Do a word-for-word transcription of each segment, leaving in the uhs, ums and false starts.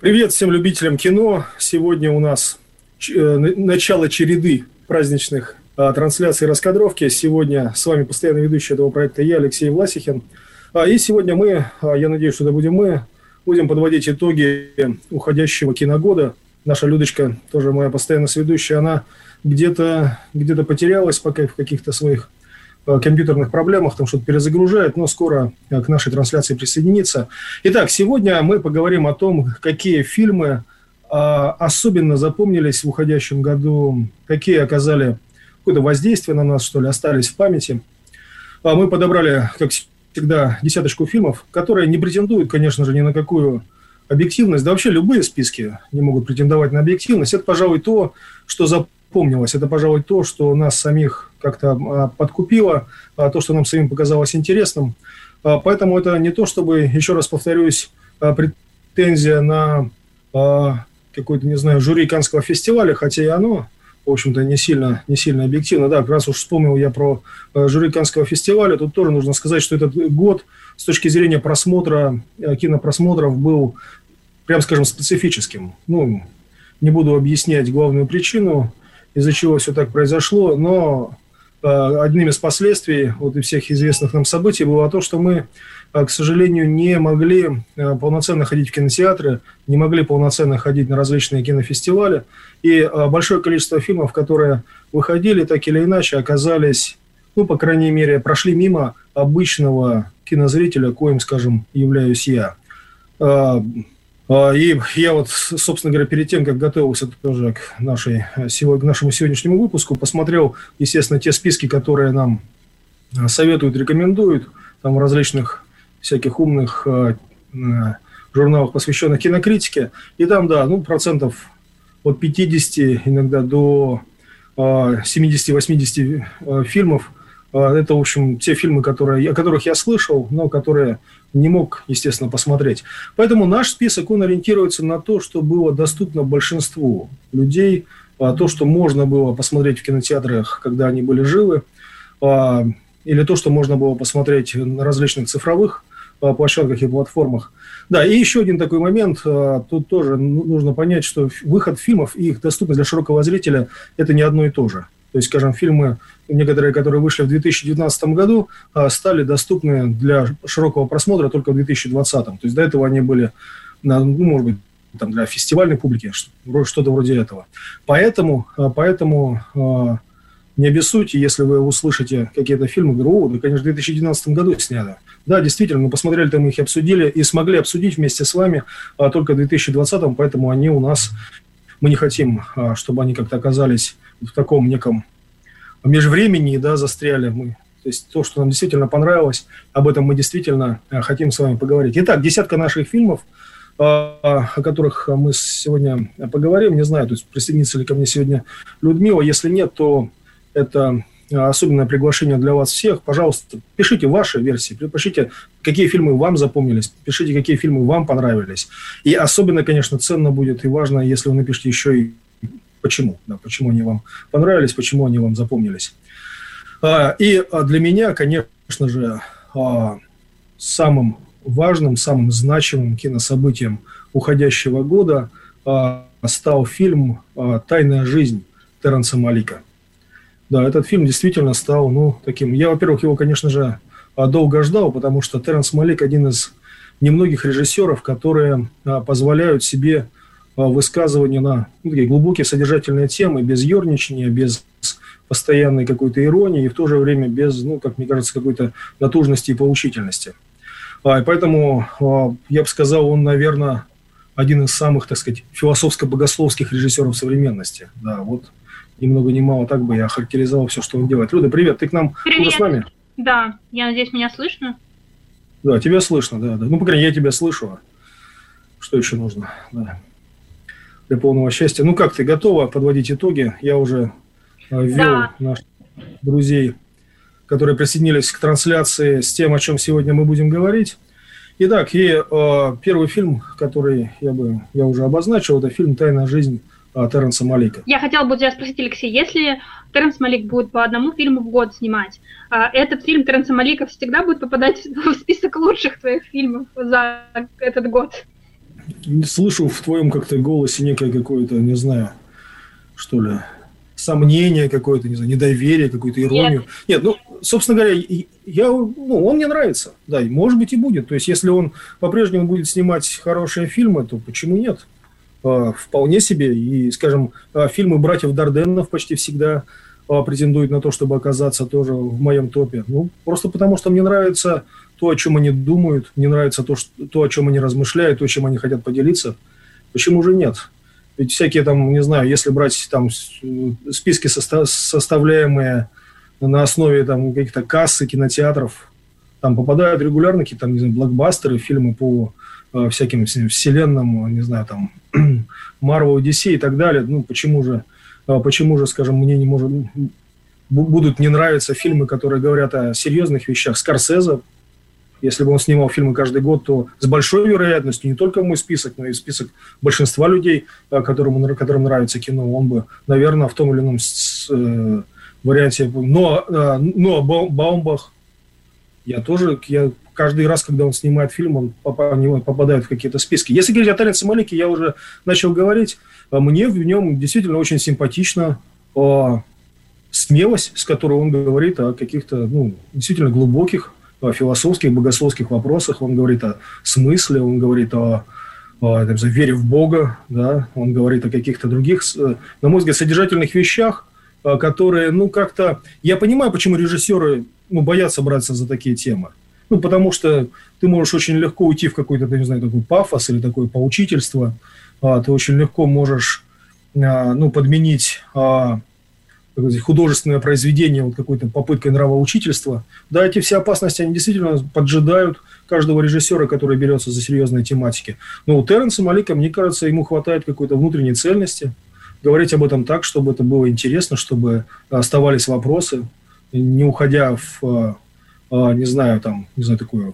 Привет всем любителям кино. Сегодня у нас э, начало череды праздничных э, трансляций и раскадровки. Сегодня с вами постоянный ведущий этого проекта я, Алексей Власихин. А, и сегодня мы, а, я надеюсь, что это будем мы, будем подводить итоги уходящего киногода. Наша Людочка, тоже моя постоянная ведущая, она где-то, где-то потерялась пока в каких-то своих компьютерных проблемах, там что-то перезагружает, но скоро к нашей трансляции присоединится. Итак, сегодня мы поговорим о том, какие фильмы а, особенно запомнились в уходящем году, какие оказали какое-то воздействие на нас, что ли, остались в памяти. А мы подобрали, как всегда, десяточку фильмов, которые не претендуют, конечно же, ни на какую объективность. Да вообще любые списки не могут претендовать на объективность. Это, пожалуй, то, что запомнилось. Это, пожалуй, то, что нас самих как-то подкупило, то, что нам самим показалось интересным. Поэтому это не то, чтобы, еще раз повторюсь, претензия на какой-то, не знаю, жюри Каннского фестиваля, хотя и оно, в общем-то, не сильно, не сильно объективно. Да, раз уж вспомнил я про жюри Каннского фестиваля, тут тоже нужно сказать, что этот год с точки зрения просмотра, кинопросмотров был, прям скажем, специфическим. Ну, не буду объяснять главную причину, из-за чего все так произошло, но одним из последствий вот и всех известных нам событий было то, что мы, к сожалению, не могли полноценно ходить в кинотеатры, не могли полноценно ходить на различные кинофестивали, и большое количество фильмов, которые выходили, так или иначе оказались, ну, по крайней мере, прошли мимо обычного кинозрителя, коим, скажем, являюсь я. И я вот, собственно говоря, перед тем, как готовился тоже к, нашей, к нашему сегодняшнему выпуску, посмотрел, естественно, те списки, которые нам советуют, рекомендуют, там в различных всяких умных журналах, посвященных кинокритике. И там, да, ну, процентов от пятидесяти, иногда до семидесяти-восьмидесяти фильмов. Это, в общем, те фильмы, которые, о которых я слышал, но которые не мог, естественно, посмотреть. Поэтому наш список, он ориентируется на то, что было доступно большинству людей, то, что можно было посмотреть в кинотеатрах, когда они были живы, или то, что можно было посмотреть на различных цифровых площадках и платформах. Да, и еще один такой момент. Тут тоже нужно понять, что выход фильмов и их доступность для широкого зрителя – это не одно и то же. То есть, скажем, фильмы, некоторые, которые вышли в две тысячи девятнадцатом году, стали доступны для широкого просмотра только в две тысячи двадцатом. То есть, до этого они были, ну, может быть, там, для фестивальной публики, что-то вроде этого. Поэтому, поэтому не обессудьте, если вы услышите какие-то фильмы, говорю, о, да, конечно, в две тысячи девятнадцатом году сняли. Да, действительно, мы посмотрели, там их обсудили и смогли обсудить вместе с вами только в две тысячи двадцатом, поэтому они у нас, мы не хотим, чтобы они как-то оказались в таком неком межвремении, да, застряли мы. То есть то, что нам действительно понравилось, об этом мы действительно хотим с вами поговорить. Итак, десятка наших фильмов, о которых мы сегодня поговорим. Не знаю, то есть присоединится ли ко мне сегодня Людмила. Если нет, то это особенное приглашение для вас всех. Пожалуйста, пишите ваши версии, пишите, какие фильмы вам запомнились, пишите, какие фильмы вам понравились. И особенно, конечно, ценно будет и важно, если вы напишите еще и почему, да, почему они вам понравились, почему они вам запомнились. И для меня, конечно же, самым важным, самым значимым кинособытием уходящего года стал фильм «Тайная жизнь» Терренса Малика. Да, этот фильм действительно стал, ну, таким... Я, во-первых, его, конечно же, долго ждал, потому что Терренс Малик один из немногих режиссеров, которые позволяют себе высказывания на, ну, такие глубокие содержательные темы, без ерничания, без постоянной какой-то иронии и в то же время без, ну, как мне кажется, какой-то натужности и поучительности. А, и поэтому, а, я бы сказал, он, наверное, один из самых, так сказать, философско-богословских режиссеров современности. Да, вот ни много ни мало так бы я характеризовал все, что он делает. Люда, привет, ты к нам уже с нами? Да, я надеюсь, меня слышно? Да, тебя слышно, да, да. Ну, по крайней мере, я тебя слышу. Что еще нужно, да, для полного счастья. Ну, как ты, готова подводить итоги? Я уже э, ввел да. наших друзей, которые присоединились к трансляции с тем, о чем сегодня мы будем говорить. Итак, и э, первый фильм, который я бы я уже обозначил, это фильм «Тайная жизнь» Терренса Малика. Я хотела бы тебя спросить, Алексей, если Терренс Малик будет по одному фильму в год снимать, этот фильм Терренса Малика всегда будет попадать в список лучших твоих фильмов за этот год? Слышу в твоем как-то голосе некое какое-то, не знаю, что ли, сомнение какое-то, не знаю, недоверие, какую-то иронию. Нет, Нет ну, собственно говоря, я, ну, он мне нравится, да, может быть и будет. То есть, если он по-прежнему будет снимать хорошие фильмы, то почему нет? Вполне себе. И, скажем, фильмы братьев Дарденнов почти всегда претендуют на то, чтобы оказаться тоже в моем топе. Ну, просто потому, что мне нравится то, о чем они думают, мне нравится то, что, то, о чем они размышляют, то, чем они хотят поделиться. Почему же нет? Ведь всякие там, не знаю, если брать там списки, состав, составляемые на основе там каких-то касс и кинотеатров, там попадают регулярно какие-то там, не знаю, блокбастеры, фильмы по э, всяким вселенным, не знаю, там Marvel, Odyssey и так далее. Ну, почему же, э, почему же, скажем, мне не может, будут не нравиться фильмы, которые говорят о серьезных вещах? Скорсезе, если бы он снимал фильмы каждый год, то с большой вероятностью не только мой список, но и список большинства людей, которым, которым нравится кино, он бы, наверное, в том или ином с, э, варианте. Но, э, но Баумбах, я тоже, я каждый раз, когда он снимает фильм, он попадает в какие-то списки. Если говорить о Терренсе Малике, я уже начал говорить, мне в нем действительно очень симпатична смелость, с которой он говорит о каких-то, ну, действительно глубоких о философских, богословских вопросах, он говорит о смысле, он говорит о, о там, вере в Бога, да? Он говорит о каких-то других, на мой взгляд, содержательных вещах, которые, ну, как-то... Я понимаю, почему режиссеры, ну, боятся браться за такие темы. Ну, потому что ты можешь очень легко уйти в какой-то, не знаю, такой пафос или такое поучительство, ты очень легко можешь, ну, подменить... художественное произведение вот какой-то попыткой нравоучительства. Да, эти все опасности, они действительно поджидают каждого режиссера, который берется за серьезные тематики. Но у Терренса Малика, мне кажется, ему хватает какой-то внутренней цельности. Говорить об этом так, чтобы это было интересно, чтобы оставались вопросы, не уходя в, не знаю, там, не знаю, такое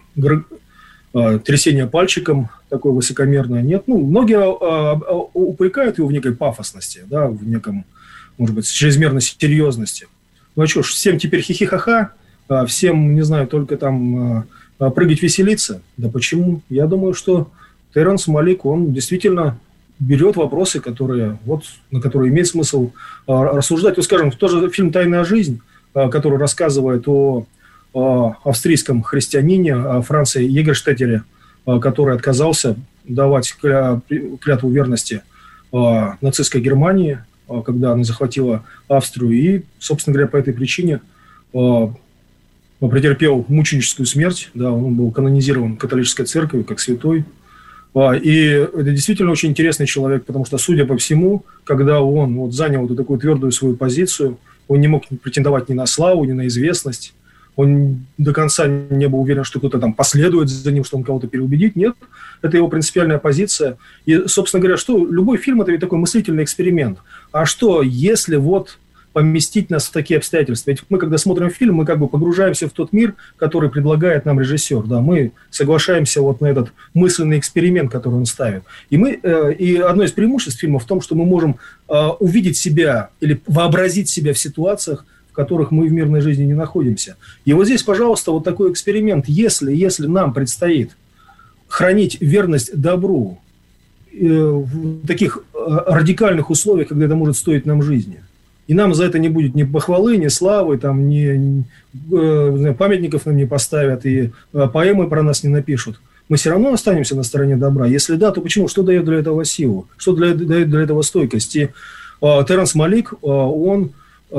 трясение пальчиком, такое высокомерное. Нет, ну, многие упрекают его в некой пафосности, да, в неком, может быть, чрезмерной серьезности. Ну, а что ж, всем теперь хихихаха, всем, не знаю, только там прыгать, веселиться. Да почему? Я думаю, что Терренс Малик, он действительно берет вопросы, которые, вот, на которые имеет смысл рассуждать. Вот, скажем, тоже фильм «Тайная жизнь», который рассказывает о, о австрийском христианине Франце Егерштеттере, который отказался давать клятву верности нацистской Германии, когда она захватила Австрию, и, собственно говоря, по этой причине э, претерпел мученическую смерть. Да, он был канонизирован католической церковью как святой. Э, и это действительно очень интересный человек, потому что, судя по всему, когда он вот, занял вот такую твердую свою позицию, он не мог претендовать ни на славу, ни на известность. Он до конца не был уверен, что кто-то там последует за ним, что он кого-то переубедит. Нет, это его принципиальная позиция. И, собственно говоря, что любой фильм – это ведь такой мыслительный эксперимент. А что, если вот поместить нас в такие обстоятельства? Ведь мы, когда смотрим фильм, мы как бы погружаемся в тот мир, который предлагает нам режиссер. Да? Мы соглашаемся вот на этот мысленный эксперимент, который он ставит. И, мы, э, и одно из преимуществ фильма в том, что мы можем э, увидеть себя или вообразить себя в ситуациях, в которых мы в мирной жизни не находимся. И вот здесь, пожалуйста, вот такой эксперимент. Если, если нам предстоит хранить верность добру э, в таких э, радикальных условиях, когда это может стоить нам жизни, и нам за это не будет ни похвалы, ни славы, там, ни, ни э, памятников нам не поставят, и э, поэмы про нас не напишут, мы все равно останемся на стороне добра. Если да, то почему? Что дает для этого силу? Что для, дает для этого стойкость? И э, Терренс Малик, э, он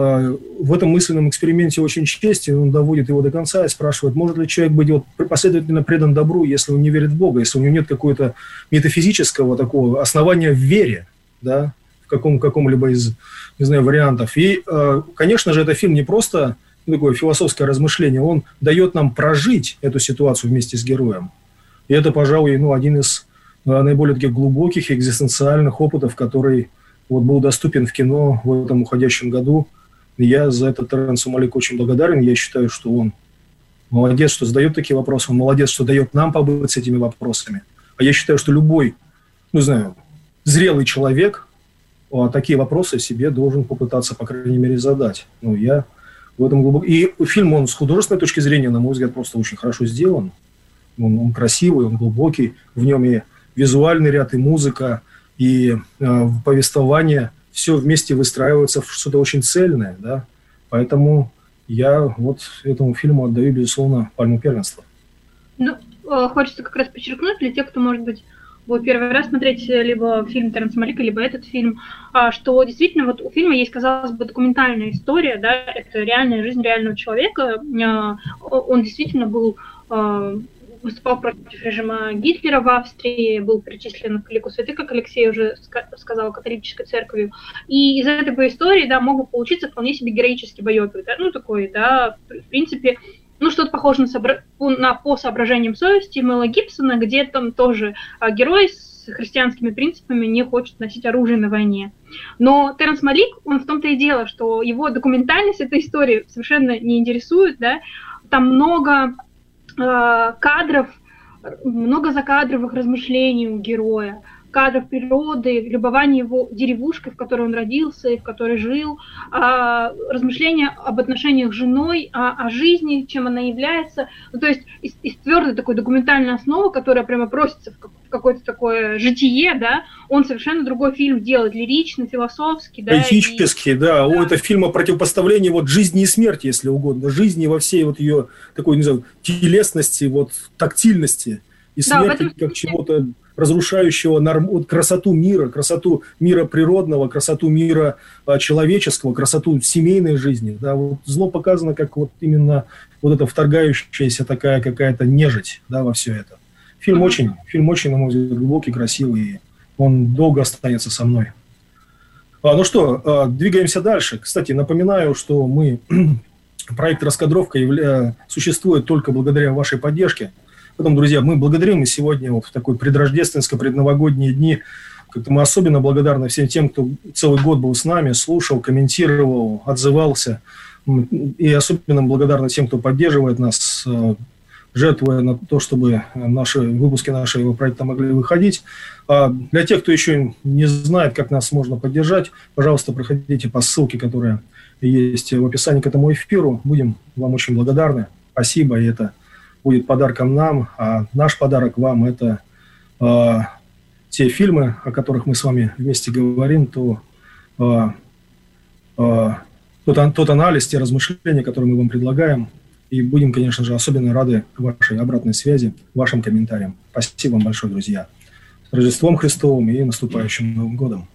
в этом мысленном эксперименте очень честен, он доводит его до конца и спрашивает, может ли человек быть вот последовательно предан добру, если он не верит в Бога, если у него нет какого-то метафизического такого основания в вере, да, в каком, каком-либо из, не знаю, вариантов. И, конечно же, это фильм не просто такое философское размышление, он дает нам прожить эту ситуацию вместе с героем. И это, пожалуй, ну, один из наиболее таких глубоких экзистенциальных опытов, который вот был доступен в кино в этом уходящем году. И я за это Терренсу Малику очень благодарен. Я считаю, что он молодец, что задает такие вопросы. Он молодец, что дает нам побыть с этими вопросами. А я считаю, что любой, ну, знаю, зрелый человек такие вопросы себе должен попытаться, по крайней мере, задать. Ну, я в этом глубоко... И фильм, он с художественной точки зрения, на мой взгляд, просто очень хорошо сделан. Он, он красивый, он глубокий. В нем и визуальный ряд, и музыка, и э, повествование, все вместе выстраивается в что-то очень цельное, да, поэтому я вот этому фильму отдаю, безусловно, пальму первенства. Ну, хочется как раз подчеркнуть для тех, кто, может быть, будет первый раз смотреть либо фильм Терренса Малика, либо этот фильм, что действительно вот у фильма есть, казалось бы, документальная история, да, это реальная жизнь реального человека. Он действительно был, выступал против режима Гитлера в Австрии, был причислен к лику святых, как Алексей уже сказал, католической церковью. И из этой истории, да, мог бы получиться вполне себе героический байопик, да, ну, такой, да, в принципе, ну, что-то похоже на, сообра... на «По соображениям совести» Мэла Гибсона, где там тоже а, герой с христианскими принципами не хочет носить оружие на войне. Но Терренс Малик, он в том-то и дело, что его документальность этой истории совершенно не интересует, да, там много э, кадров, много закадровых размышлений у героя, кадров природы, любование его деревушкой, в которой он родился и в которой жил, а, размышления об отношениях с женой, о, о жизни, чем она является. Ну, то есть из, из твердой такой документальной основы, которая прямо просится в, как, в какое-то такое житие, да, он совершенно другой фильм делает, лиричный, философский. Да, поэтический, и, да. да. Это фильм о противопоставлении вот жизни и смерти, если угодно. Жизни во всей вот ее такой, не знаю, телесности, вот тактильности и смерти, да, как чего-то разрушающего норм... красоту мира, красоту мира природного, красоту мира а, человеческого, красоту семейной жизни. Да, вот зло показано как вот именно вот эта вторгающаяся такая какая-то нежить, да, во все это. Фильм очень, фильм очень, на мой взгляд, глубокий, красивый, и он долго останется со мной. А, ну что, а, двигаемся дальше. Кстати, напоминаю, что мы проект «Раскадровка» явля... существует только благодаря вашей поддержке. Поэтому, друзья, мы благодарим и сегодня вот в такой предрождественско-предновогодние дни. Как-то мы особенно благодарны всем тем, кто целый год был с нами, слушал, комментировал, отзывался. И особенно благодарны тем, кто поддерживает нас, жертвуя на то, чтобы наши выпуски нашего проекта могли выходить. А для тех, кто еще не знает, как нас можно поддержать, пожалуйста, проходите по ссылке, которая есть в описании к этому эфиру. Будем вам очень благодарны. Спасибо, и это будет подарком нам, а наш подарок вам – это э, те фильмы, о которых мы с вами вместе говорим, то э, э, тот, тот анализ, те размышления, которые мы вам предлагаем, и будем, конечно же, особенно рады вашей обратной связи, вашим комментариям. Спасибо вам большое, друзья. С Рождеством Христовым и наступающим Новым годом.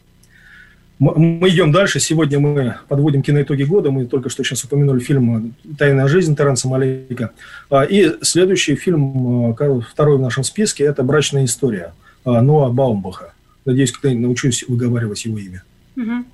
Мы идем дальше. Сегодня мы подводим киноитоги года. Мы только что сейчас упомянули фильм «Тайная жизнь» Терренса Малика. И следующий фильм, второй в нашем списке, это «Брачная история» Ноа Баумбаха. Надеюсь, когда-нибудь научусь выговаривать его имя. Угу.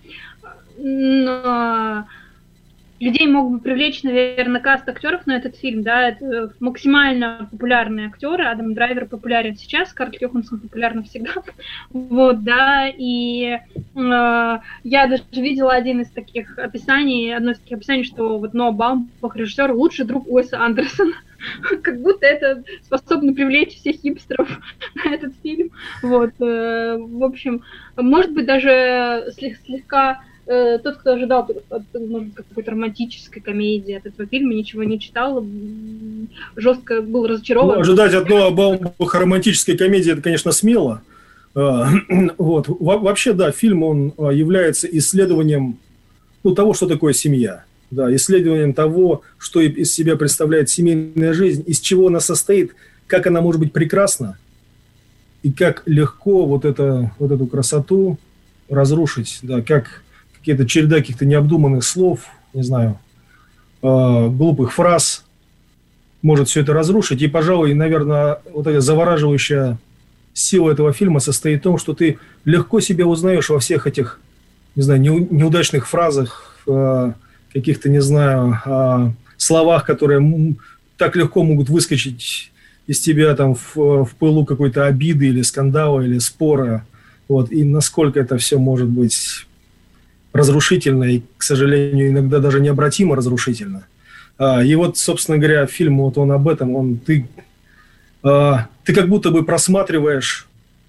Но... Людей мог бы привлечь, наверное, каст актеров на этот фильм, да, это максимально популярные актеры. Адам Драйвер популярен сейчас, Скарлетт Йоханссон популярна всегда, вот, да, и э, я даже видела один из таких описаний, одно из таких описаний, что вот Ноа Баумбах, режиссер, лучший друг Уэса Андерсона, как будто это способно привлечь всех хипстеров на этот фильм, вот, э, в общем, может быть, даже слегка тот, кто ожидал от, может, какой-то романтической комедии от этого фильма, ничего не читал, жестко был разочарован. Ну, ожидать от Ноа Баумбаха романтической комедии, это, конечно, смело. Вот. Вообще, да, фильм, он является исследованием, ну, того, что такое семья. Да, исследованием того, что из себя представляет семейная жизнь, из чего она состоит, как она может быть прекрасна, и как легко вот, это, вот эту красоту разрушить, да, как какие-то череда каких-то необдуманных слов, не знаю, э, глупых фраз может все это разрушить. И, пожалуй, наверное, вот эта завораживающая сила этого фильма состоит в том, что ты легко себя узнаешь во всех этих, не знаю, неудачных фразах, э, каких-то, не знаю, э, словах, которые так легко могут выскочить из тебя там в, в пылу какой-то обиды или скандала, или спора. Вот. И насколько это все может быть разрушительно и, к сожалению, иногда даже необратимо разрушительно. А, и вот, собственно говоря, фильм, вот он об этом, он, ты, а, ты как будто бы просматриваешь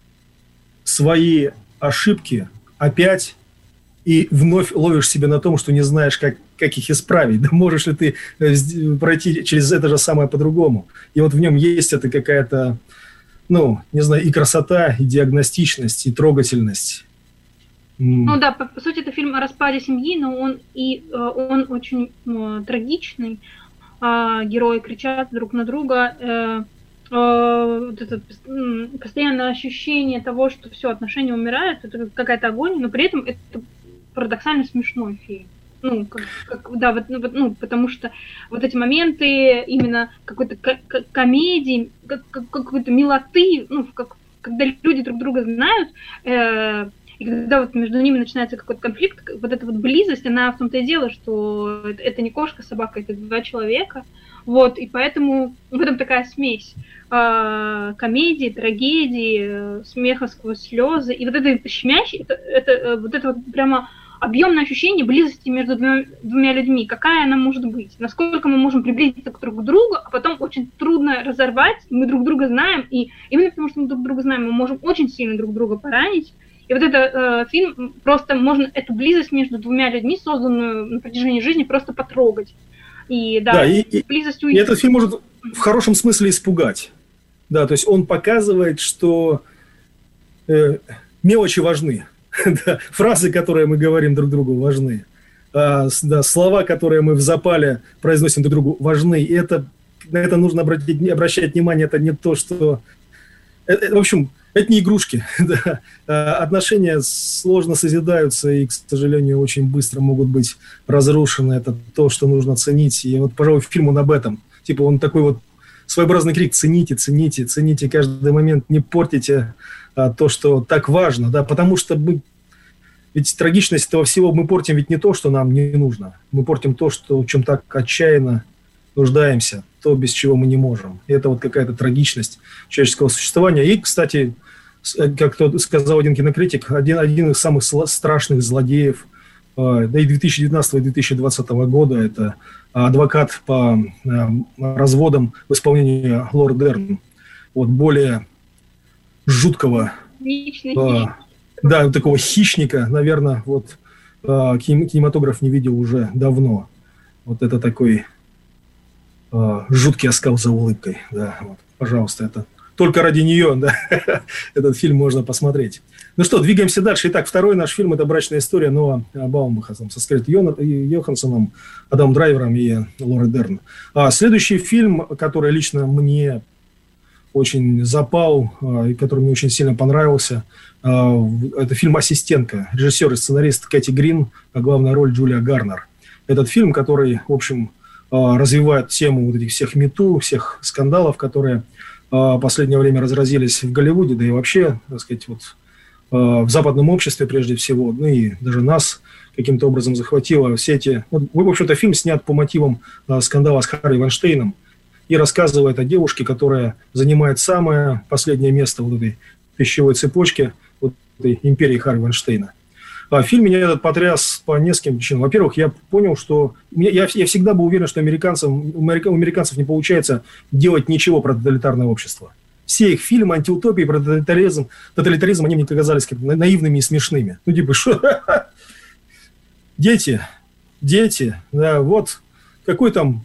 свои ошибки опять и вновь ловишь себя на том, что не знаешь, как, как их исправить. Да можешь ли ты пройти через это же самое по-другому. И вот в нем есть это какая-то ну, не знаю, и красота, и диагностичность, и трогательность. Ну да, по, по сути, это фильм о распаде семьи, но он и он очень ну, трагичный. А, герои кричат друг на друга. Э, э, вот это постоянное ощущение того, что все, отношения умирают, это какая-то агония, но при этом это парадоксально смешной фильм. Ну, как, как, да, вот, ну, потому что вот эти моменты именно какой-то к- комедии, как, как, какой-то милоты, ну, как, когда люди друг друга знают, э, и когда вот между ними начинается какой-то конфликт, вот эта вот близость, она в том-то и дело, что это, это не кошка, собака, это два человека, вот, и поэтому в этом такая смесь э, комедии, трагедии, смеха сквозь слезы, и вот это щемящее, это, это, вот это вот прямо объемное ощущение близости между двумя, двумя людьми, какая она может быть, насколько мы можем приблизиться к друг другу, а потом очень трудно разорвать, мы друг друга знаем, и именно потому что мы друг друга знаем, мы можем очень сильно друг друга поранить, и вот этот э, фильм, просто можно эту близость между двумя людьми, созданную на протяжении жизни, просто потрогать. И да, да и, близость и этот фильм может в хорошем смысле испугать. Да, то есть он показывает, что э, мелочи важны. Да, фразы, которые мы говорим друг другу, важны. А, да, слова, которые мы в запале произносим друг другу, важны. И это, на это нужно обратить, обращать внимание. Это не то, что... Это, в общем, это не игрушки. Да. А, отношения сложно созидаются и, к сожалению, очень быстро могут быть разрушены. Это то, что нужно ценить. И вот, пожалуй, фильм он об этом. Типа он такой вот своеобразный крик: цените, цените, цените каждый момент, не портите а, то, что так важно, да, потому что мы, ведь трагичность этого всего мы портим ведь не то, что нам не нужно, мы портим то, что, в чем так отчаянно нуждаемся, то, без чего мы не можем. И это вот какая-то трагичность человеческого существования. И, кстати, как сказал один кинокритик, один, один из самых страшных злодеев, да и две тысячи девятнадцатого и две тысячи двадцатого года, это адвокат по разводам в исполнении Лоры Дерн. Вот более жуткого, э, да, такого хищника, наверное, вот э, кинематограф не видел уже давно. Вот это такой э, жуткий оскал за улыбкой. Да, вот, пожалуйста, это только ради нее, да, этот фильм можно посмотреть. Ну что, двигаемся дальше. Итак, второй наш фильм – это «Брачная история» Ноа Баумбаха со Скарлетт Йохансsoном, Адамом Драйвером и Лорой Дерн. А следующий фильм, который лично мне очень запал и который мне очень сильно понравился, это фильм «Ассистентка». Режиссер и сценарист Кэти Грин, а главная роль Джулия Гарнер. Этот фильм, который, в общем, развивает тему вот этих всех мету, всех скандалов, которые в последнее время разразились в Голливуде, да и вообще, так сказать, вот в западном обществе прежде всего, ну и даже нас каким-то образом захватило все эти... Вот, в общем-то, фильм снят по мотивам скандала с Харви Вайнштейном и рассказывает о девушке, которая занимает самое последнее место в этой пищевой цепочке вот этой империи Харви Вайнштейна. А фильм меня этот потряс по нескольким причинам. Во-первых, я понял, что... Я, я всегда был уверен, что американцам, у американцев не получается делать ничего про тоталитарное общество. Все их фильмы, антиутопии, про тоталитаризм, тоталитаризм, они мне казались как наивными и смешными. Ну, типа, что? Дети, дети, да, вот, какой там...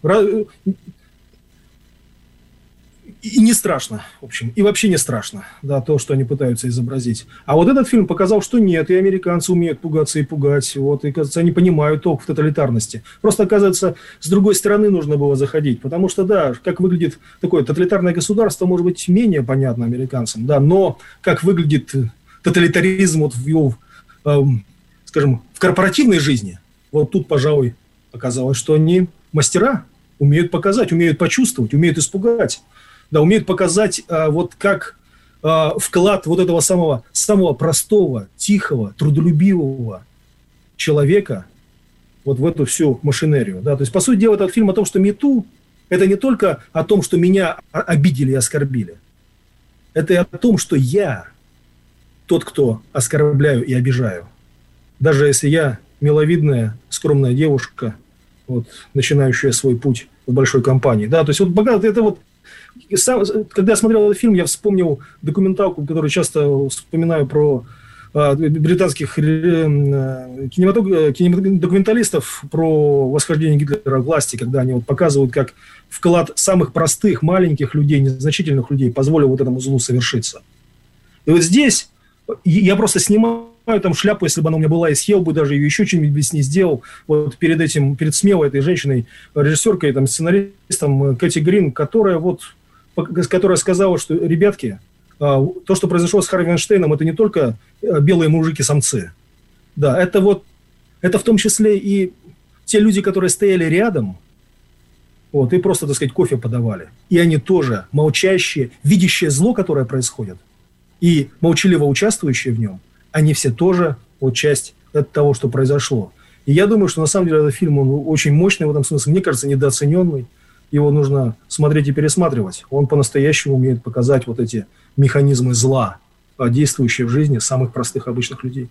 И не страшно, в общем, и вообще не страшно, да, то, что они пытаются изобразить. А вот этот фильм показал, что нет, и американцы умеют пугаться и пугать, вот, и, кажется, они понимают толк в тоталитарности. Просто, оказывается, с другой стороны нужно было заходить, потому что, да, как выглядит такое тоталитарное государство, может быть, менее понятно американцам, да, но как выглядит тоталитаризм вот в его, э, скажем, в корпоративной жизни, вот тут, пожалуй, оказалось, что они мастера, умеют показать, умеют почувствовать, умеют испугать. Да, умеют показать, а, вот как а, вклад вот этого самого, самого простого, тихого, трудолюбивого человека вот в эту всю машинерию. Да. То есть, по сути дела, этот фильм о том, что МИТУ – это не только о том, что меня обидели и оскорбили. Это и о том, что я тот, кто оскорбляю и обижаю. Даже если я миловидная, скромная девушка, вот, начинающая свой путь в большой компании. Да. То есть, вот это вот Сам, когда я смотрел этот фильм, я вспомнил документалку, которую часто вспоминаю про британских кинематографистов про восхождение Гитлера к власти, когда они вот показывают, как вклад самых простых, маленьких людей, незначительных людей позволил вот этому злу совершиться. И вот здесь я просто снимаю там шляпу, если бы она у меня была, и съел бы даже ее, еще что-нибудь с ней сделал. Вот перед этим, перед смелой этой женщиной, режиссеркой, там, сценаристом Кэти Грин, которая вот, которая сказала, что, ребятки, то, что произошло с Харви Вайнштейном, это не только белые мужики-самцы. Да, это вот, это в том числе и те люди, которые стояли рядом, вот, и просто, так сказать, кофе подавали. И они тоже молчащие, видящие зло, которое происходит, и молчаливо участвующие в нем, они все тоже вот часть от того, что произошло. И я думаю, что на самом деле этот фильм, он очень мощный в этом смысле, мне кажется, недооцененный. Его нужно смотреть и пересматривать. Он по-настоящему умеет показать вот эти механизмы зла, действующие в жизни самых простых обычных людей.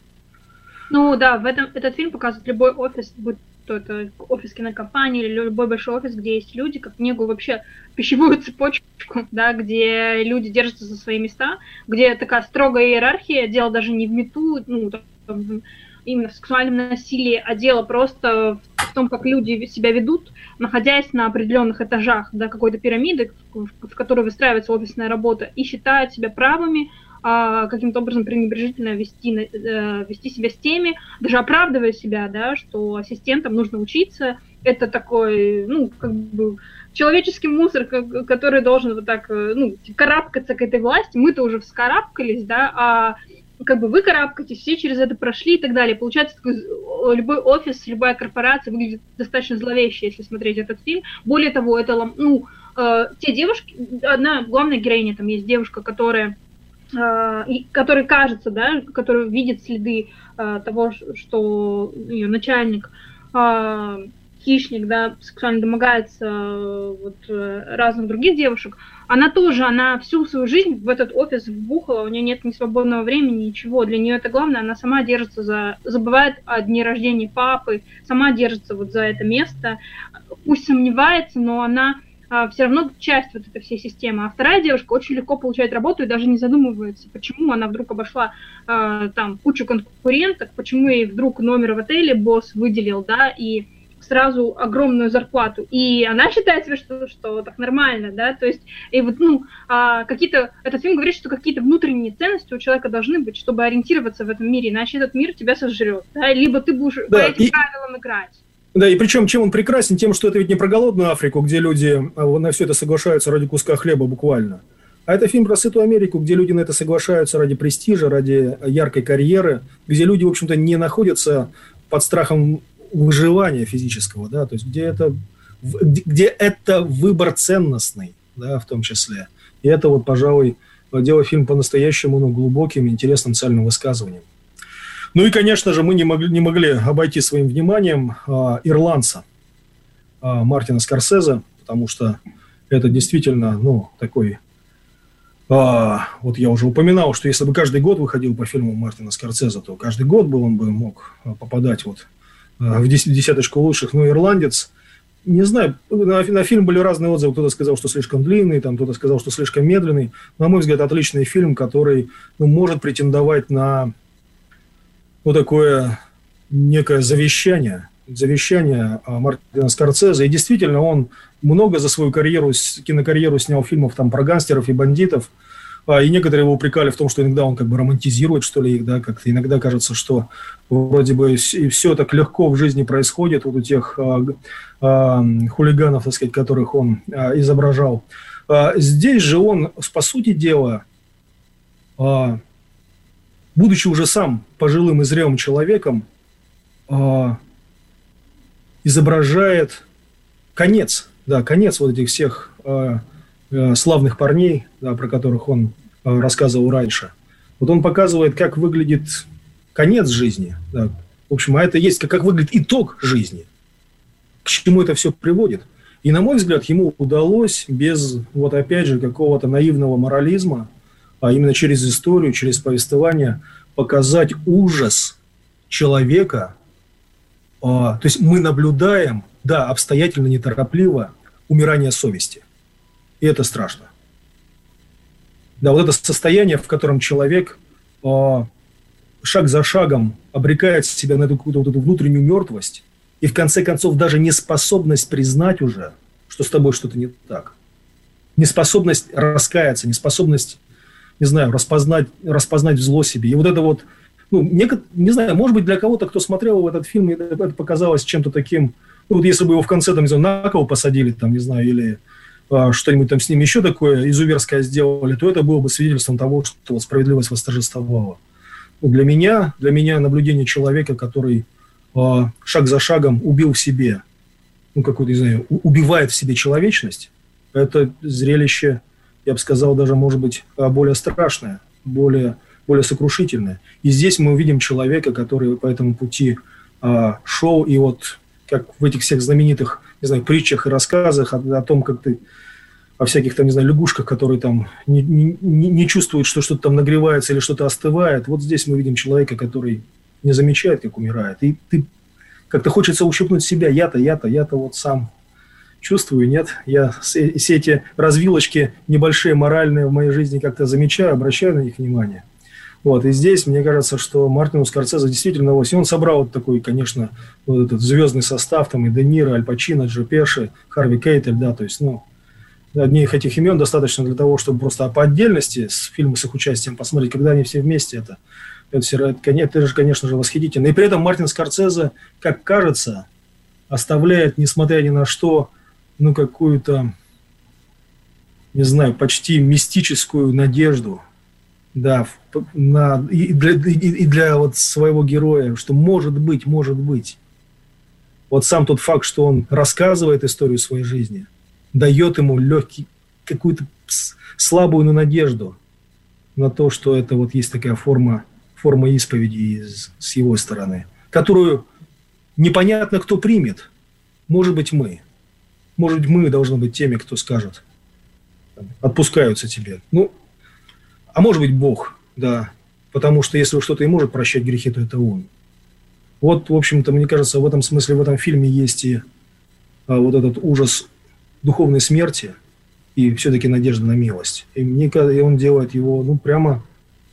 Ну да, в этом этот фильм показывает любой офис, будь то это офис кинокомпании или любой большой офис, где есть люди, как некую вообще пищевую цепочку, да, где люди держатся за свои места, где такая строгая иерархия, дело даже не в мету, ну, там, именно в сексуальном насилии, а дело просто в том, как люди себя ведут, находясь на определенных этажах, да, какой-то пирамиды, в, в которой выстраивается офисная работа, и считают себя правыми, а, каким-то образом пренебрежительно вести, э, вести себя с теми, даже оправдывая себя, да, что ассистентам нужно учиться. Это такой, ну, как бы человеческий мусор, который должен вот так, ну, карабкаться к этой власти. Мы-то уже вскарабкались, да, а как бы вы карабкаетесь, все через это прошли и так далее. Получается, такой, любой офис, любая корпорация выглядит достаточно зловеще, если смотреть этот фильм. Более того, это, ну, э, те девушки, одна главная героиня, там есть девушка, которая который кажется, да, который видит следы э, того, что ее начальник, э, хищник, да, сексуально домогается э, вот, э, разных других девушек, она тоже, она всю свою жизнь в этот офис вбухала, у нее нет ни свободного времени, ничего, для нее это главное, она сама держится за, забывает о дне рождения папы, сама держится вот за это место, пусть сомневается, но она все равно часть вот этой всей системы. А вторая девушка очень легко получает работу и даже не задумывается, почему она вдруг обошла э, там кучу конкуренток, почему ей вдруг номер в отеле босс выделил, да, и сразу огромную зарплату. И она считает себе, что, что так нормально, да, то есть, и вот, ну, а, какие-то, этот фильм говорит, что какие-то внутренние ценности у человека должны быть, чтобы ориентироваться в этом мире, иначе этот мир тебя сожрет, да, либо ты будешь да, по этим и... правилам играть. Да, и причем, чем он прекрасен? Тем, что это ведь не про голодную Африку, где люди на все это соглашаются ради куска хлеба буквально. А это фильм про сытую Америку, где люди на это соглашаются ради престижа, ради яркой карьеры, где люди, в общем-то, не находятся под страхом выживания физического, да, то есть где это, где это выбор ценностный, да, в том числе. И это вот, пожалуй, делает фильм по-настоящему, ну, глубоким, интересным социальным высказыванием. Ну и, конечно же, мы не могли, не могли обойти своим вниманием а, ирландца а, Мартина Скорсезе, потому что это действительно, ну, такой... А, вот я уже упоминал, что если бы каждый год выходил по фильму Мартина Скорсезе, то каждый год бы он бы мог попадать вот а, в десяточку лучших. Но «Ирландец», не знаю, на, на фильм были разные отзывы. Кто-то сказал, что слишком длинный, там кто-то сказал, что слишком медленный. На мой взгляд, отличный фильм, который, ну, может претендовать на... ну, такое некое завещание, завещание Мартина Скорсезе. И действительно, он много за свою карьеру, кинокарьеру снял фильмов там про гангстеров и бандитов. И некоторые его упрекали в том, что иногда он как бы романтизирует, что ли, их, да, как-то иногда кажется, что вроде бы и все так легко в жизни происходит вот у тех а, а, хулиганов, так сказать, которых он а, изображал. А, здесь же он, по сути дела, а, будучи уже сам пожилым и зрелым человеком, э, изображает конец, да, конец вот этих всех э, э, славных парней, да, про которых он э, рассказывал раньше. Вот он показывает, как выглядит конец жизни. Да. В общем, а это есть, как, как выглядит итог жизни, к чему это все приводит. И, на мой взгляд, ему удалось без, вот опять же, какого-то наивного морализма, а именно через историю, через повествование показать ужас человека. А, то есть мы наблюдаем, да, обстоятельно, неторопливо, умирание совести. И это страшно. Да, вот это состояние, в котором человек а, шаг за шагом обрекает себя на эту какую-то вот эту внутреннюю мертвость и в конце концов даже неспособность признать уже, что с тобой что-то не так. Неспособность раскаяться, неспособность, не знаю, распознать, распознать зло себе. И вот это вот, ну, не, не знаю, может быть, для кого-то, кто смотрел этот фильм, это, это показалось чем-то таким, ну, вот если бы его в конце, там, не знаю, на кого посадили, там, не знаю, или а, что-нибудь там с ним еще такое изуверское сделали, то это было бы свидетельством того, что вот справедливость восторжествовала. Ну, для меня, для меня наблюдение человека, который а, шаг за шагом убил в себе, ну, какую-то, не знаю, убивает в себе человечность, это зрелище, я бы сказал, даже, может быть, более страшное, более, более сокрушительное. И здесь мы увидим человека, который по этому пути а, шел, и вот как в этих всех знаменитых, не знаю, притчах и рассказах о, о том, как ты, о всяких там, не знаю, лягушках, которые там не, не, не чувствуют, что что-то там нагревается или что-то остывает. Вот здесь мы видим человека, который не замечает, как умирает. И ты как-то хочется ущипнуть себя. Я-то, я-то, я-то вот сам чувствую, нет? Я все эти развилочки небольшие, моральные в моей жизни как-то замечаю, обращаю на них внимание. Вот, и здесь, мне кажется, что Мартину Скорсезе действительно, он собрал вот такой, конечно, вот этот звездный состав, там и Де Ниро, Аль Пачино, Джо Пеши, Харви Кейтель, да, то есть, ну, одних этих имен достаточно для того, чтобы просто по отдельности с фильмы с их участием посмотреть, когда они все вместе, это, это, это, это же, конечно же, восхитительно. И при этом Мартин Скорсезе, как кажется, оставляет, несмотря ни на что, ну, какую-то, не знаю, почти мистическую надежду, да, на, и, для, и, и для вот своего героя, что может быть, может быть. Вот сам тот факт, что он рассказывает историю своей жизни, дает ему легкий, какую-то слабую, но надежду на то, что это вот есть такая форма, форма исповеди из, с его стороны, которую непонятно кто примет. Может быть, мы. Может быть, мы должны быть теми, кто скажет, отпускаются тебе. Ну, а может быть, Бог, да. Потому что если что-то и может прощать грехи, то это Он. Вот, в общем-то, мне кажется, в этом смысле, в этом фильме есть и а, вот этот ужас духовной смерти и все-таки надежда на милость. И мне кажется, он делает его, ну, прямо...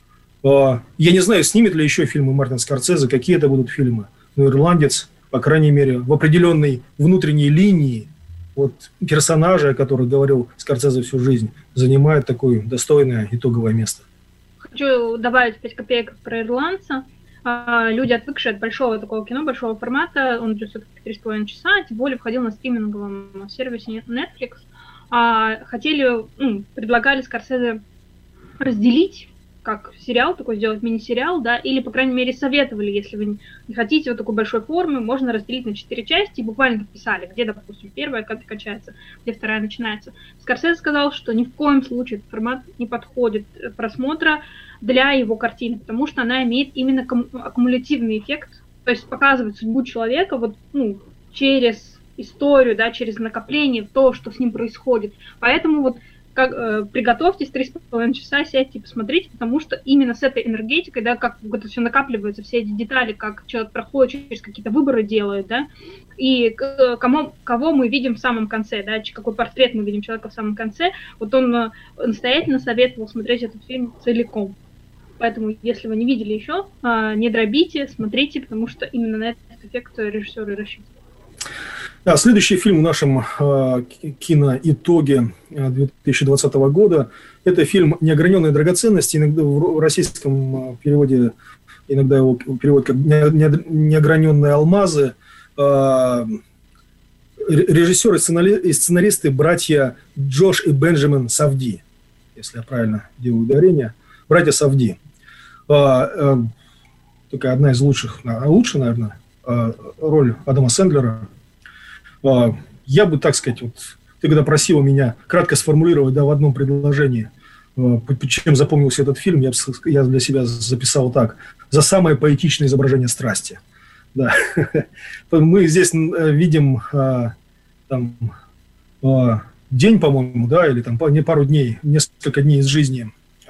А, я не знаю, снимет ли еще фильмы Мартин Скорсезе, какие это будут фильмы. Но «Ирландец», по крайней мере, в определенной внутренней линии вот персонажа, о котором говорил Скорсезе всю жизнь, занимает такое достойное итоговое место. Хочу добавить пять копеек про «Ирландца». Люди, отвыкшие от большого такого кино, большого формата, он идет все-таки три с половиной часа, тем более входил на стриминговом сервисе Netflix, хотели, ну, предлагали Скорсезе разделить, как сериал такой сделать, мини-сериал, да, или, по крайней мере, советовали, если вы не хотите вот такой большой формы, можно разделить на четыре части, и буквально писали, где, допустим, первая как качается, где вторая начинается. Скорсезе сказал, что ни в коем случае этот формат не подходит просмотра для его картины, потому что она имеет именно аккумулятивный эффект, то есть показывает судьбу человека вот, ну, через историю, да, через накопление, то, что с ним происходит. Поэтому вот как, э, приготовьтесь три с половиной часа, сядьте и посмотрите, потому что именно с этой энергетикой, да, как это все накапливается, все эти детали, как человек проходит через какие-то выборы делает, да, и к, кому, кого мы видим в самом конце, да, какой портрет мы видим человека в самом конце, вот он э, настоятельно советовал смотреть этот фильм целиком. Поэтому, если вы не видели еще, э, не дробите, смотрите, потому что именно на этот эффект режиссеры рассчитывают. Да, следующий фильм в нашем э, киноитоге две тысячи двадцатого года – это фильм «Неограненные драгоценности». Иногда в российском переводе иногда его переводят как «Неограненные алмазы». Э, режиссеры и сценаристы – братья Джош и Бенджамин Сафди, если я правильно делаю ударение. Братья Сафди. Э, э, такая одна из лучших, а лучше, наверное, э, роль Адама Сэндлера. Я бы, так сказать, вот ты когда просила меня кратко сформулировать, да, в одном предложении, чем запомнился этот фильм, я, я для себя записал так: за самое поэтичное изображение страсти. Да. Мы здесь видим там, день, по-моему, да, или там не пару дней, несколько дней из жизни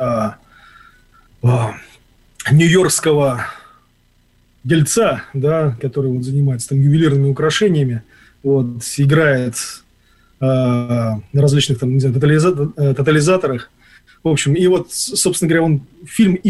нью-йоркского дельца, да, который вот занимается там ювелирными украшениями. Вот, играет э, на различных там, не знаю, тотализа- тотализаторах. В общем, и вот, собственно говоря, он фильм и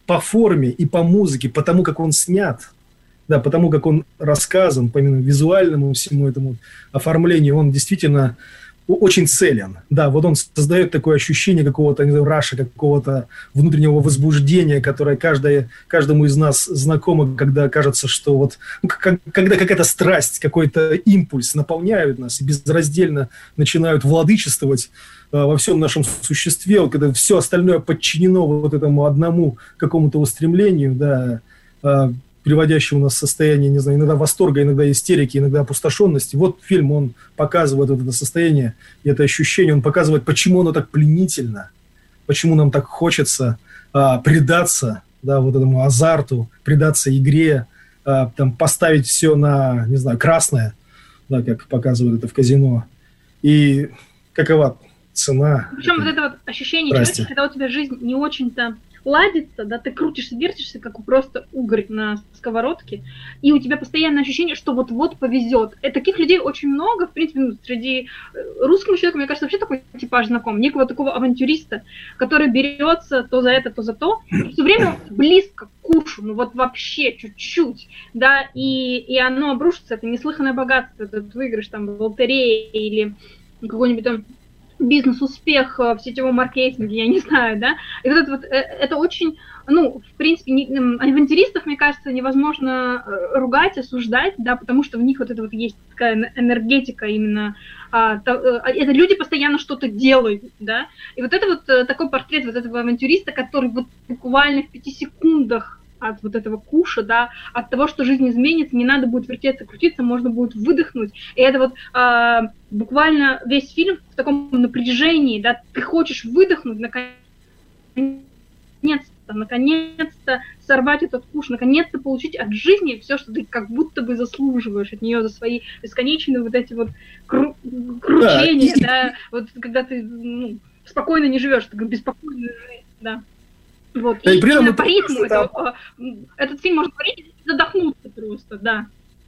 по форме и по музыке, по тому, как он снят, да, по тому, как он рассказан, по именно визуальному всему этому оформлению, он действительно очень целен. Да, вот он создает такое ощущение какого-то, не знаю, раша, какого-то внутреннего возбуждения, которое каждое, каждому из нас знакомо, когда кажется, что вот, ну, как, когда какая-то страсть, какой-то импульс наполняют нас и безраздельно начинают владычествовать а, во всем нашем существе, вот, когда все остальное подчинено вот этому одному какому-то устремлению, да, а, приводящему нас в состояние, не знаю, иногда восторга, иногда истерики, иногда опустошенности. Вот фильм, он показывает вот это состояние и это ощущение, он показывает, почему оно так пленительно, почему нам так хочется а, предаться, да, вот этому азарту, предаться игре, а, там, поставить все на, не знаю, красное, да, как показывают это в казино. И какова цена? Причем вот это вот ощущение, человека, когда у тебя жизнь не очень-то ладится, да, ты крутишься, вертишься, как просто угорь на сковородке, и у тебя постоянное ощущение, что вот-вот повезет. И таких людей очень много, в принципе, ну, среди русского человека, мне кажется, вообще такой типаж знаком, некого такого авантюриста, который берется то за это, то за то, и все время близко к кушу, ну вот вообще чуть-чуть, да, и, и оно обрушится, это неслыханное богатство, этот выигрыш там в лотерее или какой-нибудь там бизнес-успех в сетевом маркетинге, я не знаю, да, и вот это вот, это очень, ну, в принципе, не, авантюристов, мне кажется, невозможно ругать, осуждать, да, потому что в них вот это вот есть такая энергетика именно, а, то, это люди постоянно что-то делают, да, и вот это вот такой портрет вот этого авантюриста, который вот буквально в пяти секундах от вот этого куша, да, от того, что жизнь изменится, не надо будет вертеться, крутиться, можно будет выдохнуть. И это вот э, буквально весь фильм в таком напряжении, да, ты хочешь выдохнуть, наконец-то, наконец-то сорвать этот куш, наконец-то получить от жизни все, что ты как будто бы заслуживаешь от нее за свои бесконечные вот эти вот кру- кручения, да, да, вот когда ты, ну, спокойно не живешь, ты беспокойно, да. Вот. Да, и, и при этом по ритму это, этот фильм может говорить и задохнуться просто, да.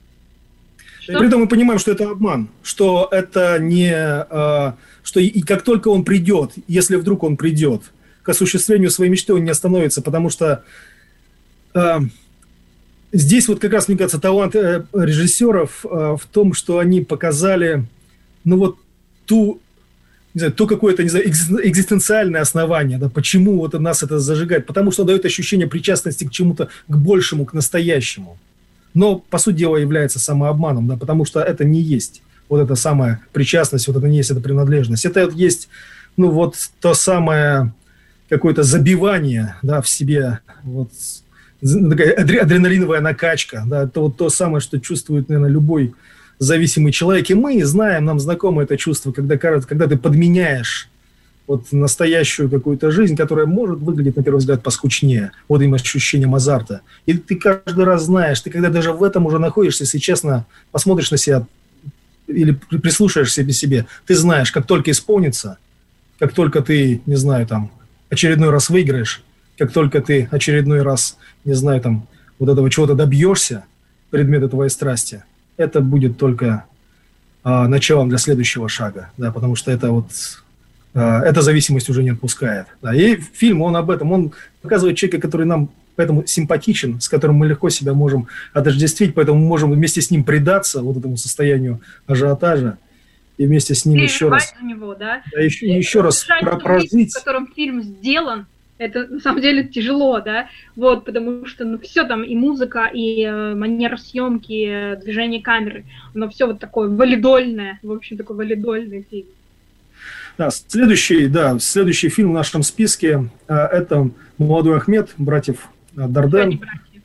И при этом мы понимаем, что это обман, что это не... Э, что и, и как только он придет, если вдруг он придет, к осуществлению своей мечты он не остановится, потому что э, здесь вот как раз, мне кажется, талант э, режиссеров э, в том, что они показали, ну вот ту... не знаю, то какое-то, не знаю, экзистенциальное основание, да, почему вот нас это зажигает, потому что дает ощущение причастности к чему-то, к большему, к настоящему. Но, по сути дела, является самообманом, да, потому что это не есть вот эта самая причастность, вот это не есть эта принадлежность. Это вот есть, ну, вот то самое какое-то забивание, да, в себе, вот, такая адреналиновая накачка, да, это вот то самое, что чувствует, наверное, любой зависимый человек. И мы знаем, нам знакомо это чувство, когда, когда ты подменяешь вот настоящую какую-то жизнь, которая может выглядеть, на первый взгляд, поскучнее, вот им ощущением азарта. И ты каждый раз знаешь, ты когда даже в этом уже находишься, если честно, посмотришь на себя или прислушаешься к себе, ты знаешь, как только исполнится, как только ты, не знаю, там, очередной раз выиграешь, как только ты очередной раз, не знаю, там, вот этого чего-то добьешься, предмета твоей страсти, это будет только а, началом для следующего шага, да, потому что это вот а, эта зависимость уже не отпускает. Да. И фильм, он об этом, он показывает человека, который нам поэтому симпатичен, с которым мы легко себя можем отождествить, поэтому мы можем вместе с ним предаться вот этому состоянию ажиотажа и вместе с ним и еще раз, него, да? Да, еще, еще раз про- прожить. В котором фильм сделан, это на самом деле тяжело, да, вот, потому что, ну, все там, и музыка, и э, манера съемки, э, движение камеры, но все вот такое валидольное, в общем, такой валидольный фильм. Да, следующий, да, следующий фильм в нашем списке э, это «Молодой Ахмед», братьев э, Дарден.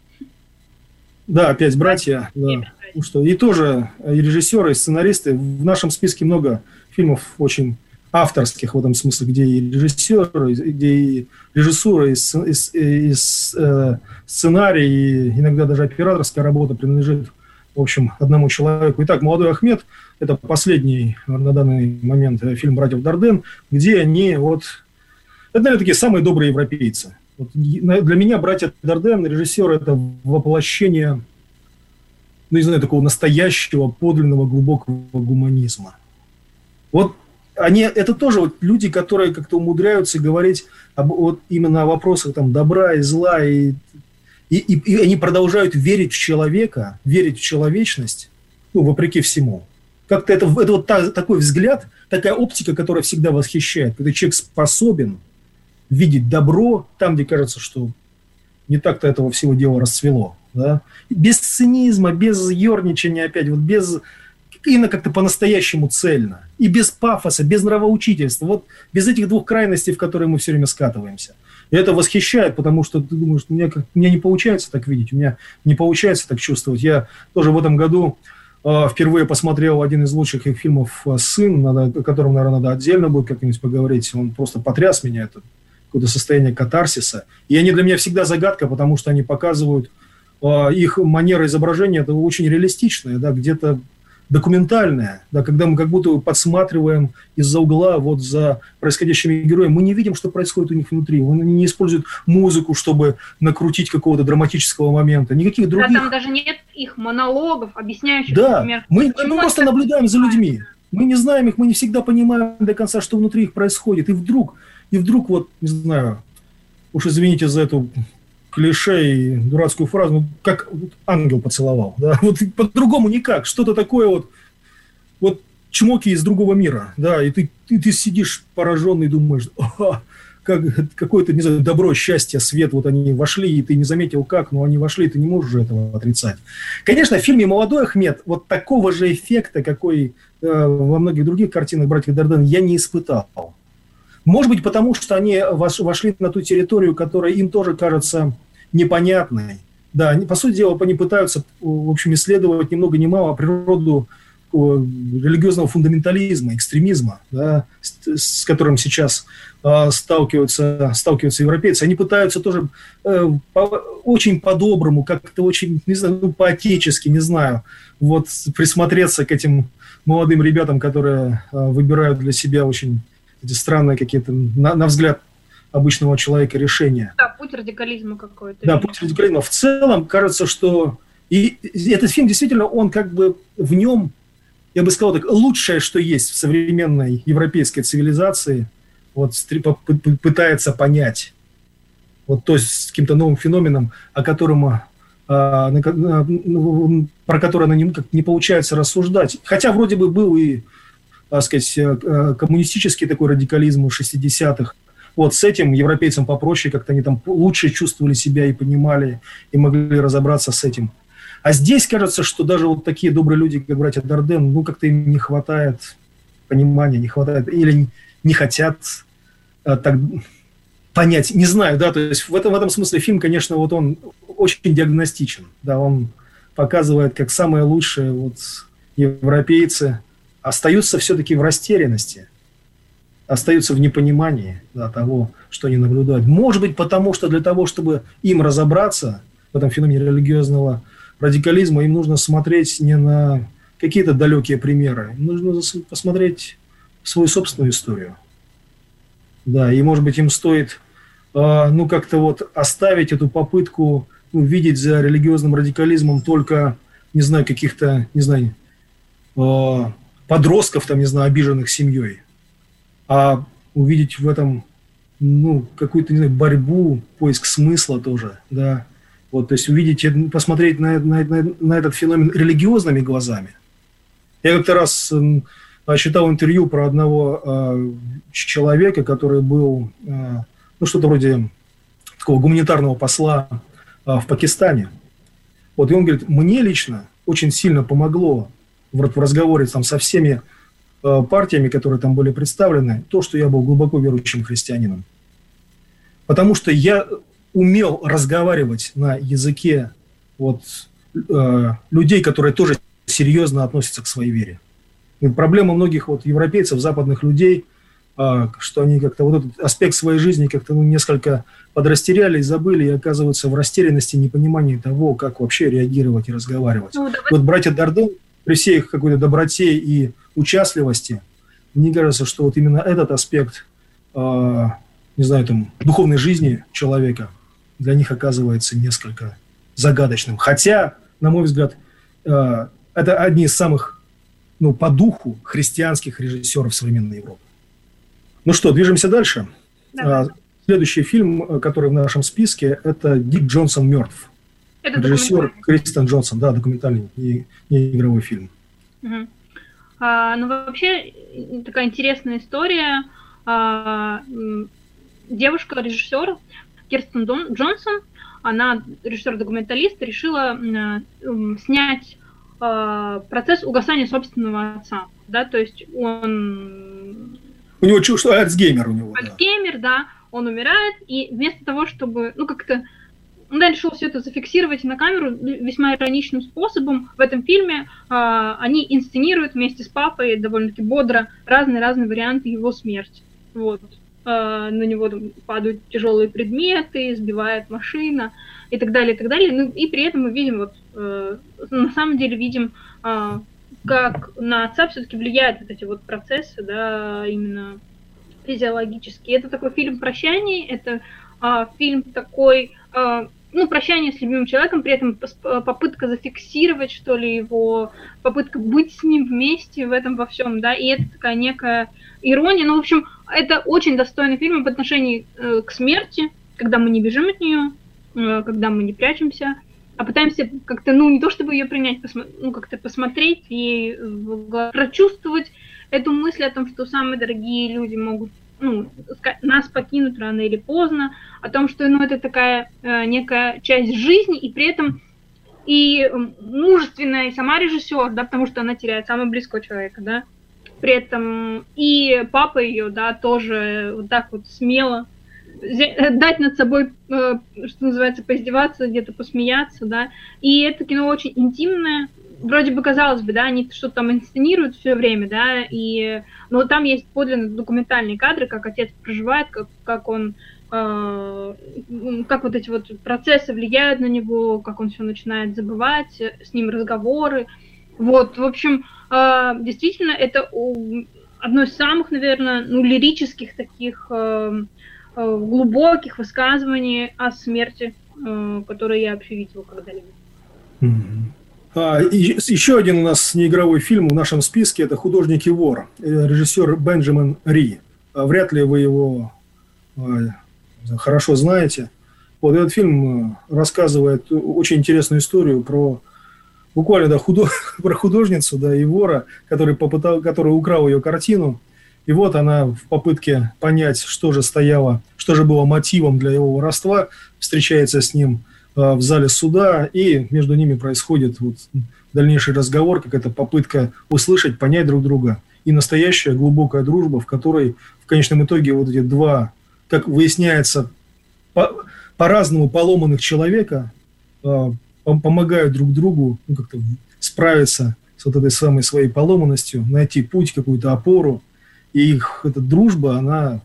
Да, опять братья, братья. Да. Ну, что, и тоже и режиссеры, и сценаристы. В нашем списке много фильмов очень авторских в этом смысле, где и режиссеры, где и режиссура, и, и, и, и э, сценарий, и иногда даже операторская работа принадлежит, в общем, одному человеку. Итак, «Молодой Ахмед» – это последний на данный момент фильм братьев Дарден, где они вот... Это, наверное, такие самые добрые европейцы. Вот для меня братья Дарден, режиссеры, это воплощение, ну, не знаю, такого настоящего, подлинного, глубокого гуманизма. Вот они, это тоже вот люди, которые как-то умудряются говорить об, вот именно о вопросах там, добра и зла, и, и, и, и они продолжают верить в человека, верить в человечность, ну, вопреки всему. Как-то это, это вот та, такой взгляд, такая оптика, которая всегда восхищает, когда человек способен видеть добро там, где кажется, что не так-то этого всего дела расцвело. Да? Без цинизма, без ерничания опять, вот без... Именно как-то по-настоящему цельно. И без пафоса, без нравоучительства. Вот без этих двух крайностей, в которые мы все время скатываемся. И это восхищает, потому что ты думаешь, у меня, у меня не получается так видеть, у меня не получается так чувствовать. Я тоже в этом году э, впервые посмотрел один из лучших их фильмов «Сын», надо, о котором, наверное, надо отдельно будет как-нибудь поговорить. Он просто потряс меня, это какое-то состояние катарсиса. И они для меня всегда загадка, потому что они показывают э, их манера изображения, это очень реалистичное, да, где-то документальная, да, когда мы как будто подсматриваем из-за угла вот за происходящими героями, мы не видим, что происходит у них внутри. Они не используют музыку, чтобы накрутить какого-то драматического момента. Никаких других... Да, там даже нет их монологов, объясняющих, да, например... мы, мы просто наблюдаем за людьми. Мы не знаем их, мы не всегда понимаем до конца, что внутри их происходит. И вдруг, и вдруг вот, не знаю, уж извините за эту... клише и дурацкую фразу, как ангел поцеловал. Да? Вот по-другому никак. Что-то такое вот, вот чмоки из другого мира. Да? И ты, ты, ты сидишь пораженный и думаешь, как, какое-то, не знаю, добро, счастье, свет. Вот они вошли, и ты не заметил как, но они вошли, и ты не можешь этого отрицать. Конечно, в фильме «Молодой Ахмед» вот такого же эффекта, какой э, во многих других картинах «Братьев Дарден», я не испытал. Может быть, потому что они вошли на ту территорию, которая им тоже кажется непонятной. Да, они, по сути дела, они пытаются, в общем, исследовать ни много ни мало природу религиозного фундаментализма, экстремизма, да, с, с которым сейчас э, сталкиваются, сталкиваются европейцы. Они пытаются тоже э, по, очень по-доброму, как-то очень, не знаю, ну, по-отечески, не знаю, вот присмотреться к этим молодым ребятам, которые э, выбирают для себя очень эти странные какие-то, на, на взгляд обычного человека, решения. Да, путь радикализма какой-то. Да, путь радикализма. В целом, кажется, что... И этот фильм, действительно, он как бы в нем, я бы сказал так, лучшее, что есть в современной европейской цивилизации, вот пытается понять. Вот, то есть с каким-то новым феноменом, о котором, а, про который она не, не получается рассуждать. Хотя вроде бы был и, так сказать, коммунистический такой радикализм в шестидесятых. Вот с этим европейцам попроще, как-то они там лучше чувствовали себя и понимали, и могли разобраться с этим. А здесь кажется, что даже вот такие добрые люди, как братья Дарден, ну, как-то им не хватает понимания, не хватает, или не хотят а, так понять, не знаю, да, то есть в этом, в этом смысле фильм, конечно, вот он очень диагностичен, да, он показывает, как самые лучшие вот европейцы остаются все-таки в растерянности, остаются в непонимании, да, того, что они наблюдают. Может быть, потому что для того, чтобы им разобраться в этом феномене религиозного радикализма, им нужно смотреть не на какие-то далекие примеры, им нужно посмотреть свою собственную историю. Да, и, может быть, им стоит, э, ну, как-то вот оставить эту попытку, ну, видеть за религиозным радикализмом только, не знаю, каких-то, не знаю, э, подростков, там, не знаю, обиженных семьей, а увидеть в этом, ну, какую-то, не знаю, борьбу, поиск смысла тоже, да. Вот, то есть увидеть, посмотреть на, на, на, на этот феномен религиозными глазами. Я как-то раз э, читал интервью про одного э, человека, который был, э, ну, что-то вроде такого гуманитарного посла э, в Пакистане. Вот, и он говорит, мне лично очень сильно помогло в, в разговоре там со всеми партиями, которые там были представлены, то, что я был глубоко верующим христианином. Потому что я умел разговаривать на языке вот, э, людей, которые тоже серьезно относятся к своей вере. И проблема многих вот, европейцев, западных людей, э, что они как-то вот этот аспект своей жизни как-то ну, несколько подрастеряли, забыли и оказываются в растерянности, непонимании того, как вообще реагировать и разговаривать. Ну, давай... Вот братья Дарден, при всей их какой-то доброте и участливости, мне кажется, что вот именно этот аспект, э, не знаю, там, духовной жизни человека для них оказывается несколько загадочным. Хотя, на мой взгляд, э, это одни из самых, ну, по духу христианских режиссеров современной Европы. Ну что, движемся дальше. Давай. Следующий фильм, который в нашем списке, это «Дик Джонсон мертв». Это режиссер Кристен Джонсон, да, документальный, не, не игровой фильм. Угу. А, ну, вообще, такая интересная история. А, девушка, режиссер Кирстен Джонсон, она, режиссер-документалист, решила а, снять а, процесс угасания собственного отца. Да, то есть он... У него что, Альцгеймер у него. Альцгеймер, да. да, он умирает, и вместо того, чтобы, ну, как-то он решил все это зафиксировать на камеру весьма ироничным способом. В этом фильме э, они инсценируют вместе с папой довольно-таки бодро разные-разные варианты его смерти. Вот. Э, на него там падают тяжелые предметы, сбивает машина и так далее, и так далее. Ну, и при этом мы видим, вот, э, на самом деле видим, э, как на отца все-таки влияют вот эти вот процессы, да, именно физиологические. Это такой фильм прощания, это э, фильм такой... Э, ну, прощание с любимым человеком, при этом попытка зафиксировать, что ли, его, попытка быть с ним вместе в этом во всем, да, и это такая некая ирония. Ну, в общем, это очень достойный фильм в отношении э, к смерти, когда мы не бежим от нее, э, когда мы не прячемся, а пытаемся как-то, ну, не то чтобы ее принять, посмо- ну, как-то посмотреть и прочувствовать эту мысль о том, что самые дорогие люди могут, ну, нас покинут рано или поздно, о том, что, ну, это такая э, некая часть жизни, и при этом и мужественная, и сама режиссер, да, потому что она теряет самого близкого человека, да, при этом и папа ее, да, тоже вот так вот смело дать над собой, э, что называется, поиздеваться, где-то посмеяться, да, и это кино очень интимное. Вроде бы, казалось бы, да, они что-то там инсценируют все время, да, и... но там есть подлинно документальные кадры, как отец проживает, как, как он, э, как вот эти вот процессы влияют на него, как он все начинает забывать, с ним разговоры. Вот, в общем, э, действительно, это одно из самых, наверное, ну, лирических таких э, э, глубоких высказываний о смерти, э, которые я вообще видела когда-либо. Mm-hmm. А, еще один у нас неигровой фильм в нашем списке – это «Художник и вор», режиссер Бенджамин Ри. Вряд ли вы его хорошо знаете. Вот этот фильм рассказывает очень интересную историю про буквально да, худож... про художницу, да, и вора, который, попытал... который украл ее картину. И вот она в попытке понять, что же стояло, что же было мотивом для его воровства, встречается с ним в зале суда, и между ними происходит вот дальнейший разговор, какая-то попытка услышать, понять друг друга, и настоящая глубокая дружба, в которой в конечном итоге вот эти два, как выясняется, по, по-разному поломанных человека э, помогают друг другу, ну, как-то справиться с вот этой самой своей поломанностью, найти путь, какую-то опору, и их эта дружба, она,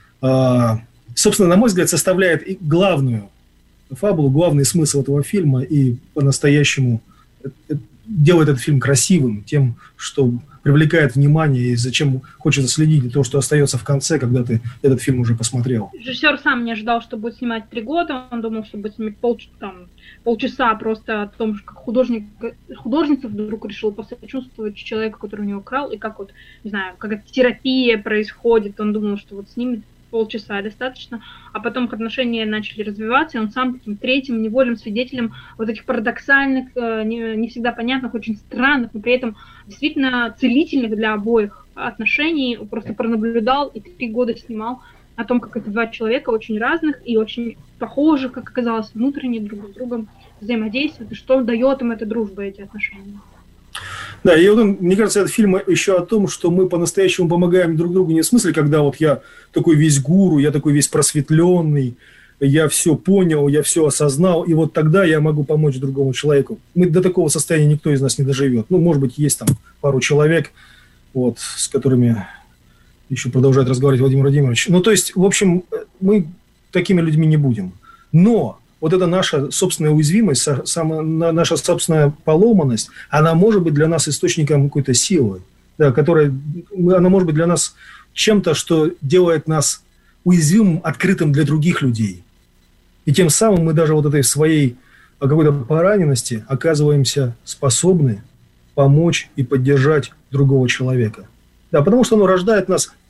э, собственно, на мой взгляд, составляет и главную фабулу, главный смысл этого фильма, и по-настоящему делает этот фильм красивым, тем, что привлекает внимание, и зачем хочется следить, и то, что остается в конце, когда ты этот фильм уже посмотрел. Режиссер сам не ожидал, что будет снимать три года, он думал, что будет снимать пол, там, полчаса просто о том, как художник, художница вдруг решил посочувствовать человеку, который у него украл, и как вот, не знаю, как эта терапия происходит, он думал, что вот снимет полчаса достаточно, а потом их отношения начали развиваться, и он сам таким третьим невольным свидетелем вот этих парадоксальных, не, не всегда понятных, очень странных, но при этом действительно целительных для обоих отношений, просто пронаблюдал и три года снимал о том, как эти два человека очень разных и очень похожих, как оказалось, внутренне друг с другом взаимодействуют, и что дает им эта дружба, эти отношения. Да, и вот, мне кажется, этот фильм еще о том, что мы по-настоящему помогаем друг другу не в смысле, когда вот я такой весь гуру, я такой весь просветленный, я все понял, я все осознал, и вот тогда я могу помочь другому человеку. Мы до такого состояния никто из нас не доживет. Ну, может быть, есть там пару человек, вот, с которыми еще продолжает разговаривать Владимир Владимирович. Ну, то есть, в общем, мы такими людьми не будем. Но вот эта наша собственная уязвимость, сама, наша собственная поломанность, она может быть для нас источником какой-то силы, да, которая, она может быть для нас чем-то, что делает нас уязвимым, открытым для других людей. И тем самым мы даже вот этой своей какой-то пораненности оказываемся способны помочь и поддержать другого человека. Да, потому что оно рождает нас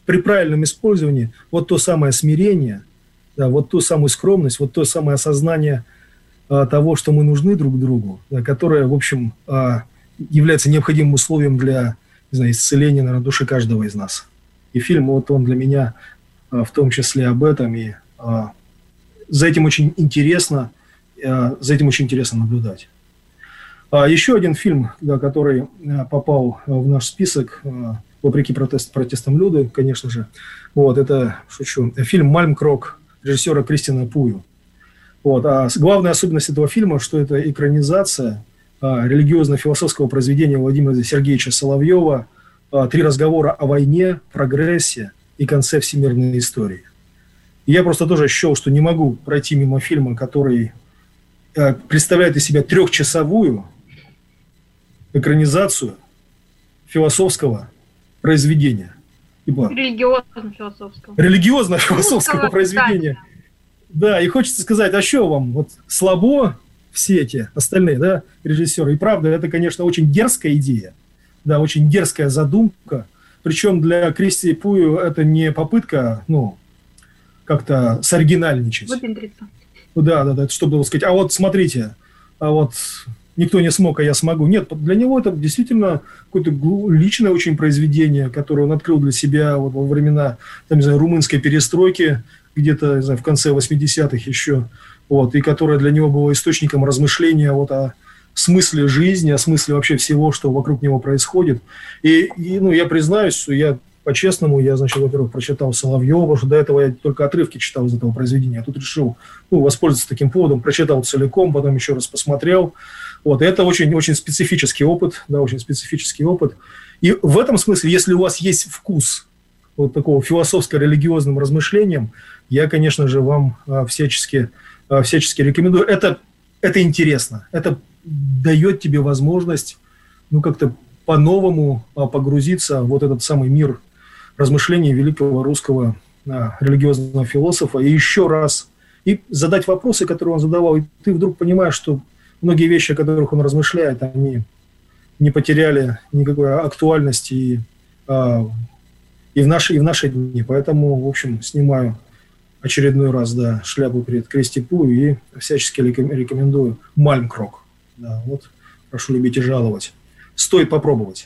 при правильном использовании вот то самое смирение, да, вот ту самую скромность, вот то самое осознание а, того, что мы нужны друг другу, да, которое, в общем, а, является необходимым условием для, не знаю, исцеления, наверное, души каждого из нас. И фильм, вот он для меня а, в том числе об этом, и а, за этим очень интересно, а, за этим очень интересно наблюдать. А, еще один фильм, да, который а, попал в наш список, а, вопреки протест, протестам Люды, конечно же, вот, это, шучу, фильм «Мальмкрок» режиссера Кристиана Пую. Вот. А главная особенность этого фильма, что это экранизация а, религиозно-философского произведения Владимира Сергеевича Соловьева а, «Три разговора о войне, прогрессе и конце всемирной истории». И я просто тоже счел, что не могу пройти мимо фильма, который а, представляет из себя трехчасовую экранизацию философского произведения. Религиозно-философского. Религиозно-философского произведения. Да, и хочется сказать, а что вам, вот слабо все эти остальные, да, режиссеры. И правда, это, конечно, очень дерзкая идея, да, очень дерзкая задумка. Причем для Кристи Пую это не попытка, ну, как-то соригинальничать. Выпендриться. Да, да, да, чтобы сказать, а вот смотрите, а вот никто не смог, а я смогу. Нет, для него это действительно какое-то личное очень произведение, которое он открыл для себя вот во времена, там, не знаю, румынской перестройки, где-то, не знаю, в конце восьмидесятых еще, вот, и которое для него было источником размышления вот о смысле жизни, о смысле вообще всего, что вокруг него происходит. И, и ну, я признаюсь, что я по-честному, я, значит, во-первых, прочитал Соловьева, потому что до этого я только отрывки читал из этого произведения, а тут решил, ну, воспользоваться таким поводом, прочитал целиком, потом еще раз посмотрел. Вот, и это очень-очень специфический опыт, да, очень специфический опыт. И в этом смысле, если у вас есть вкус вот такого философско-религиозным размышлением, я, конечно же, вам а, всячески, а, всячески рекомендую. Это, это интересно, это дает тебе возможность, ну, как-то по-новому а, погрузиться в вот этот самый мир размышлений великого русского а, религиозного философа, и еще раз, и задать вопросы, которые он задавал, и ты вдруг понимаешь, что многие вещи, о которых он размышляет, они не потеряли никакой актуальности и, а, и, в наши, и в наши дни. Поэтому, в общем, снимаю очередной раз, да, шляпу перед Кристи Пую и всячески рекомендую «Мальмкрок». Да, вот, прошу любить и жаловать. Стоит попробовать.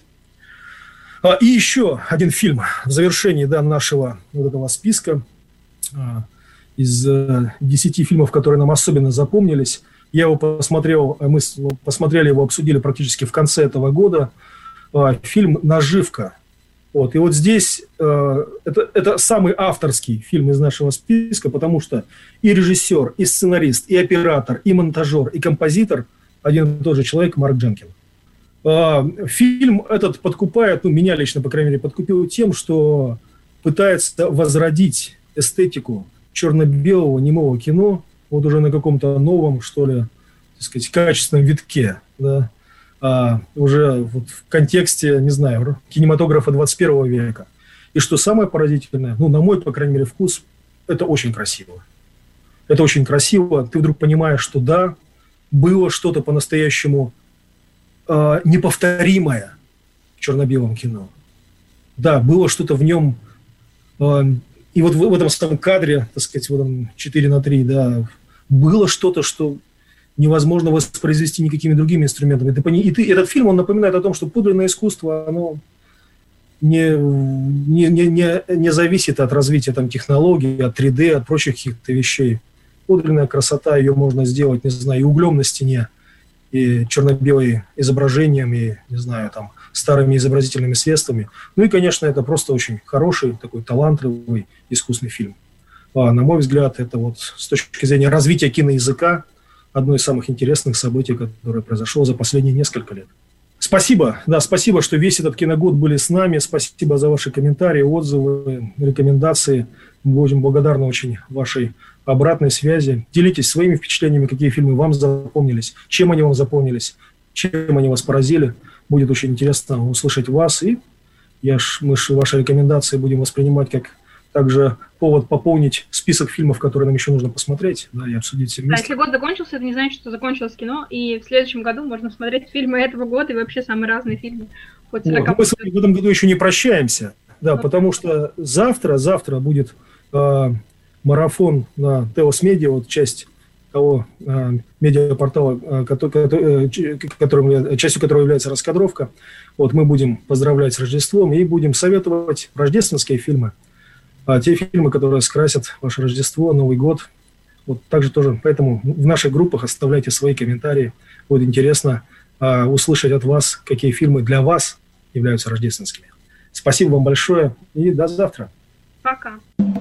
А, и еще один фильм в завершении, да, нашего вот этого списка а, из а, десяти фильмов, которые нам особенно запомнились. Я его посмотрел, мы посмотрели его, обсудили практически в конце этого года. А, фильм «Наживка». Вот. И вот здесь э, это, это самый авторский фильм из нашего списка, потому что и режиссер, и сценарист, и оператор, и монтажер, и композитор один и тот же человек, Марк Дженкин. Э, фильм этот подкупает, ну, меня лично, по крайней мере, подкупил тем, что пытается возродить эстетику черно-белого немого кино вот уже на каком-то новом, что ли, так сказать, качественном витке, да. А, уже вот в контексте, не знаю, кинематографа двадцать первого века. И что самое поразительное, ну, на мой, по крайней мере, вкус, это очень красиво. Это очень красиво. Ты вдруг понимаешь, что да, было что-то по-настоящему э, неповторимое в черно-белом кино. Да, было что-то в нем. Э, и вот в, в этом самом кадре, так сказать, в этом четыре на три, да, было что-то, что невозможно воспроизвести никакими другими инструментами. И ты, этот фильм, он напоминает о том, что подлинное искусство, оно не, не, не, не зависит от развития там, технологий, от три дэ, от прочих каких-то вещей. Подлинная красота, ее можно сделать, не знаю, и углем на стене, и черно-белым изображением, и, не знаю, там, старыми изобразительными средствами. Ну и, конечно, это просто очень хороший, такой талантливый, искусный фильм. А, на мой взгляд, это вот с точки зрения развития киноязыка одно из самых интересных событий, которое произошло за последние несколько лет. Спасибо, да, спасибо, что весь этот киногод были с нами. Спасибо за ваши комментарии, отзывы, рекомендации. Мы очень благодарны очень вашей обратной связи. Делитесь своими впечатлениями, какие фильмы вам запомнились, чем они вам запомнились, чем они вас поразили. Будет очень интересно услышать вас. И я ж, мы ж ваши рекомендации будем воспринимать как также повод пополнить список фильмов, которые нам еще нужно посмотреть, да, и обсудить все вместе. Да, если год закончился, это не значит, что закончилось кино, и в следующем году можно смотреть фильмы этого года и вообще самые разные фильмы. Хоть вот, мы с вами в этом году еще не прощаемся. да, потому что завтра, завтра будет э, марафон на Теос Медиа, вот часть того э, медиапортала, э, который, э, которым, частью которого является раскадровка. Вот мы будем поздравлять с Рождеством и будем советовать рождественские фильмы, а те фильмы, которые скрасят ваше Рождество, Новый год. Вот также тоже, поэтому в наших группах оставляйте свои комментарии. Будет интересно э, услышать от вас, какие фильмы для вас являются рождественскими. Спасибо вам большое и до завтра. Пока.